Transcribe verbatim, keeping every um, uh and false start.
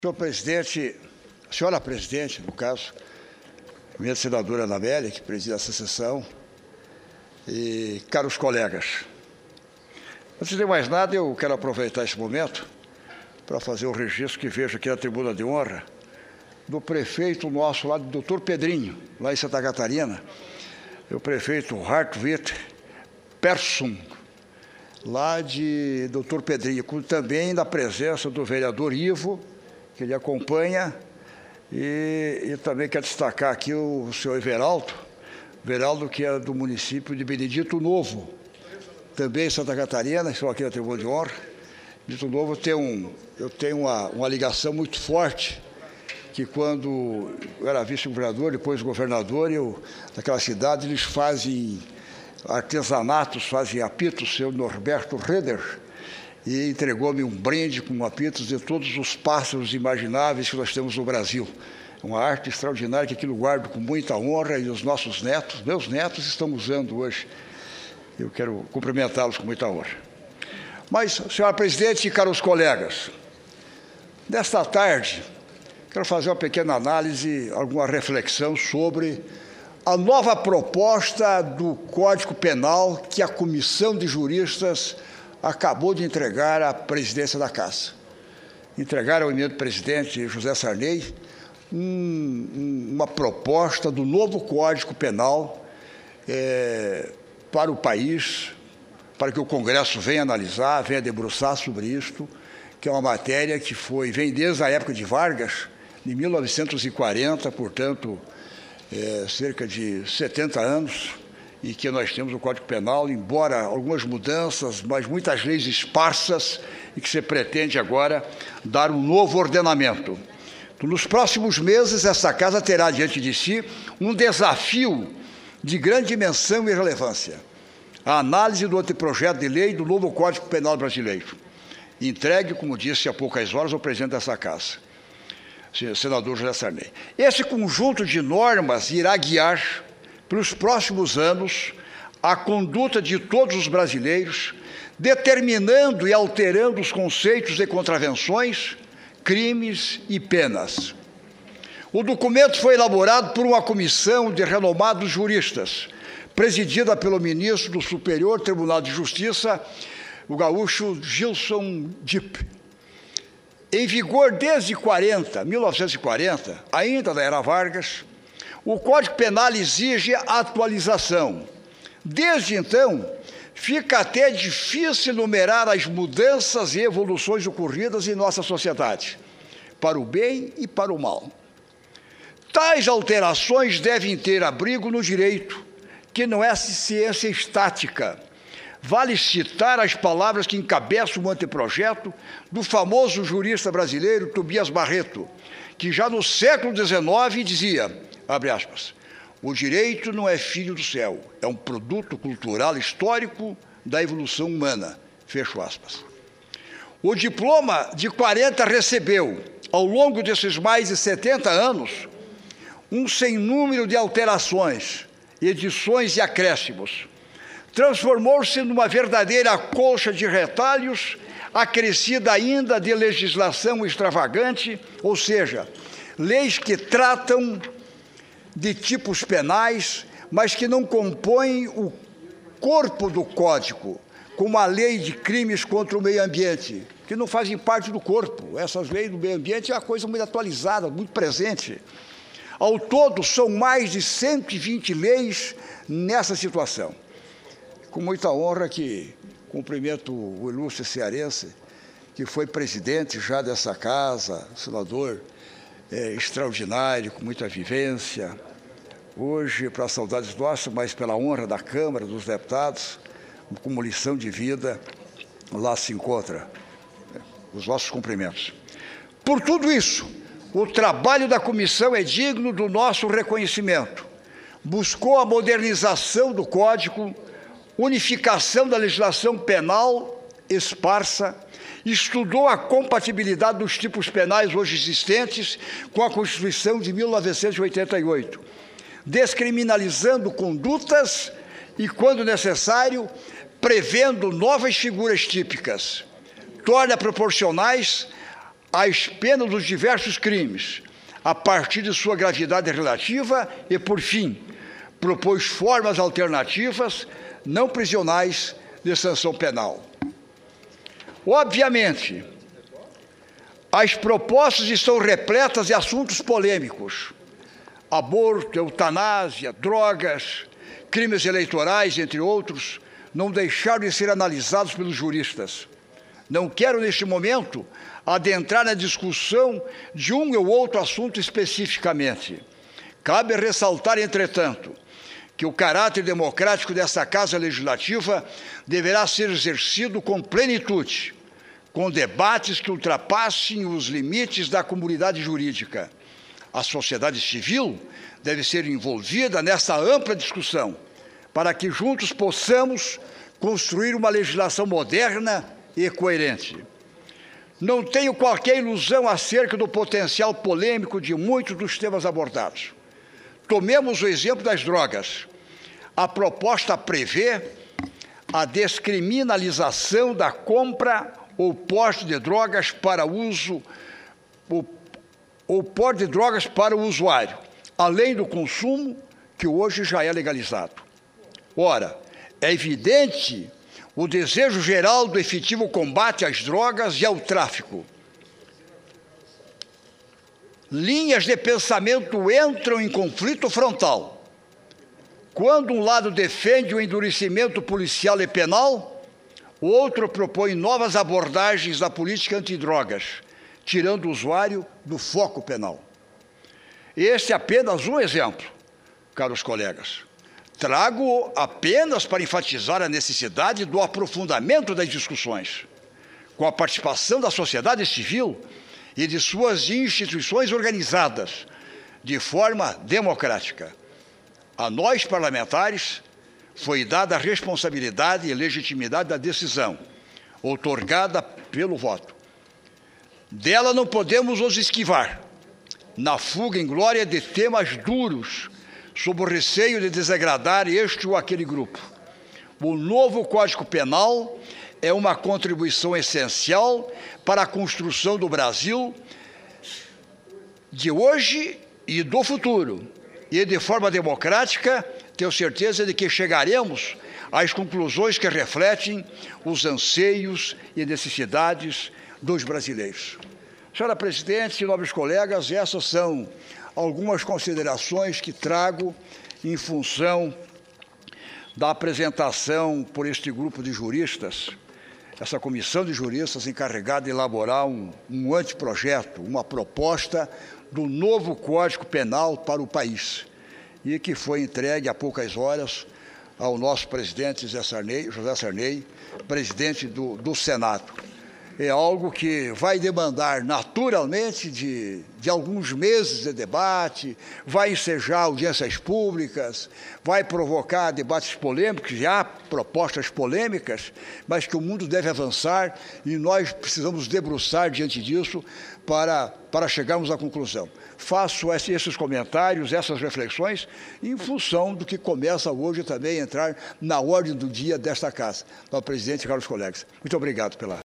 Senhor presidente, senhora presidente, no caso, minha senadora Anabelle, que preside essa sessão, e caros colegas, antes de mais nada, eu quero aproveitar esse momento para fazer o registro que vejo aqui na tribuna de honra do prefeito nosso lá, do doutor Pedrinho, lá em Santa Catarina, o prefeito Hartwig Persson, lá de doutor Pedrinho, com também na presença do vereador Ivo, que ele acompanha, e, e também quero destacar aqui o, o senhor Everaldo, Everaldo, que é do município de Benedito Novo, também em Santa Catarina, estou aqui na tribuna de honra. Benedito Novo tem um, eu tenho uma, uma ligação muito forte, que quando eu era vice-governador, depois governador, eu, naquela cidade, eles fazem artesanatos, fazem apitos, o senhor Norberto Reder, e entregou-me um brinde com apitos de todos os pássaros imagináveis que nós temos no Brasil. Uma arte extraordinária que aquilo guardo com muita honra, e os nossos netos, meus netos, estão usando hoje. Eu quero cumprimentá-los com muita honra. Mas, senhora presidente e caros colegas, nesta tarde, quero fazer uma pequena análise, alguma reflexão sobre a nova proposta do Código Penal que a Comissão de Juristas acabou de entregar à presidência da Casa. Entregaram ao eminente presidente José Sarney um, uma proposta do novo Código Penal é, para o país, para que o Congresso venha analisar, venha debruçar sobre isto, que é uma matéria que foi, vem desde a época de Vargas, de mil novecentos e quarenta, portanto, é, cerca de setenta anos, e que nós temos o Código Penal, embora algumas mudanças, mas muitas leis esparsas, e que se pretende agora dar um novo ordenamento. Então, nos próximos meses, essa Casa terá diante de si um desafio de grande dimensão e relevância: a análise do anteprojeto de lei do novo Código Penal brasileiro, entregue, como disse há poucas horas, ao presidente dessa Casa, senador José Sarney. Esse conjunto de normas irá guiar, pelos próximos anos, a conduta de todos os brasileiros, determinando e alterando os conceitos de contravenções, crimes e penas. O documento foi elaborado por uma comissão de renomados juristas, presidida pelo ministro do Superior Tribunal de Justiça, o gaúcho Gilson Dipp. Em vigor desde mil novecentos e quarenta, ainda da era Vargas, o Código Penal exige atualização. Desde então, fica até difícil enumerar as mudanças e evoluções ocorridas em nossa sociedade, para o bem e para o mal. Tais alterações devem ter abrigo no direito, que não é ciência estática. Vale citar as palavras que encabeçam o anteprojeto do famoso jurista brasileiro Tobias Barreto, que já no século dezenove dizia, abre aspas, o direito não é filho do céu, é um produto cultural histórico da evolução humana, fecho aspas. O diploma de quarenta recebeu, ao longo desses mais de setenta anos, um sem número de alterações, edições e acréscimos. Transformou-se numa verdadeira colcha de retalhos, acrescida ainda de legislação extravagante, ou seja, leis que tratam de tipos penais, mas que não compõem o corpo do Código, como a lei de crimes contra o meio ambiente, que não fazem parte do corpo. Essas leis do meio ambiente é uma coisa muito atualizada, muito presente. Ao todo, são mais de cento e vinte leis nessa situação. Com muita honra que cumprimento o ilustre cearense, que foi presidente já dessa casa, senador é, extraordinário, com muita vivência. Hoje, para as saudades nossas, mas pela honra da Câmara, dos deputados, como lição de vida, lá se encontra os nossos cumprimentos. Por tudo isso, o trabalho da comissão é digno do nosso reconhecimento. Buscou a modernização do Código, unificação da legislação penal esparsa, estudou a compatibilidade dos tipos penais hoje existentes com a Constituição de mil novecentos e oitenta e oito, descriminalizando condutas e, quando necessário, prevendo novas figuras típicas. Torna proporcionais as penas dos diversos crimes, a partir de sua gravidade relativa e, por fim, propôs formas alternativas não prisionais de sanção penal. Obviamente, as propostas estão repletas de assuntos polêmicos: aborto, eutanásia, drogas, crimes eleitorais, entre outros, não deixaram de ser analisados pelos juristas. Não quero, neste momento, adentrar na discussão de um ou outro assunto especificamente. Cabe ressaltar, entretanto, que o caráter democrático desta Casa Legislativa deverá ser exercido com plenitude, com debates que ultrapassem os limites da comunidade jurídica. A sociedade civil deve ser envolvida nessa ampla discussão, para que juntos possamos construir uma legislação moderna e coerente. Não tenho qualquer ilusão acerca do potencial polêmico de muitos dos temas abordados. Tomemos o exemplo das drogas. A proposta prevê a descriminalização da compra ou porte de drogas para uso ou, ou porte de drogas para o usuário, além do consumo, que hoje já é legalizado. Ora, é evidente o desejo geral do efetivo combate às drogas e ao tráfico. Linhas de pensamento entram em conflito frontal. Quando um lado defende o endurecimento policial e penal, o outro propõe novas abordagens da política antidrogas, tirando o usuário do foco penal. Este é apenas um exemplo, caros colegas. Trago apenas para enfatizar a necessidade do aprofundamento das discussões, com a participação da sociedade civil e de suas instituições organizadas, de forma democrática. A nós, parlamentares, foi dada a responsabilidade e legitimidade da decisão, outorgada pelo voto. Dela não podemos nos esquivar, na fuga em glória de temas duros, sob o receio de desagradar este ou aquele grupo. O novo Código Penal é uma contribuição essencial para a construção do Brasil de hoje e do futuro. E, de forma democrática, tenho certeza de que chegaremos às conclusões que refletem os anseios e necessidades dos brasileiros. Senhora Presidente, nobres colegas, essas são algumas considerações que trago em função da apresentação por este grupo de juristas, essa comissão de juristas encarregada de elaborar um, um anteprojeto, uma proposta do novo Código Penal para o país, e que foi entregue há poucas horas ao nosso presidente José Sarney, José Sarney presidente do, do Senado. É algo que vai demandar naturalmente de, de alguns meses de debate, vai ensejar audiências públicas, vai provocar debates polêmicos, já há propostas polêmicas, mas que o mundo deve avançar e nós precisamos debruçar diante disso para, para chegarmos à conclusão. Faço esses comentários, essas reflexões, em função do que começa hoje também a entrar na ordem do dia desta casa. Então, presidente, caros colegas, muito obrigado pela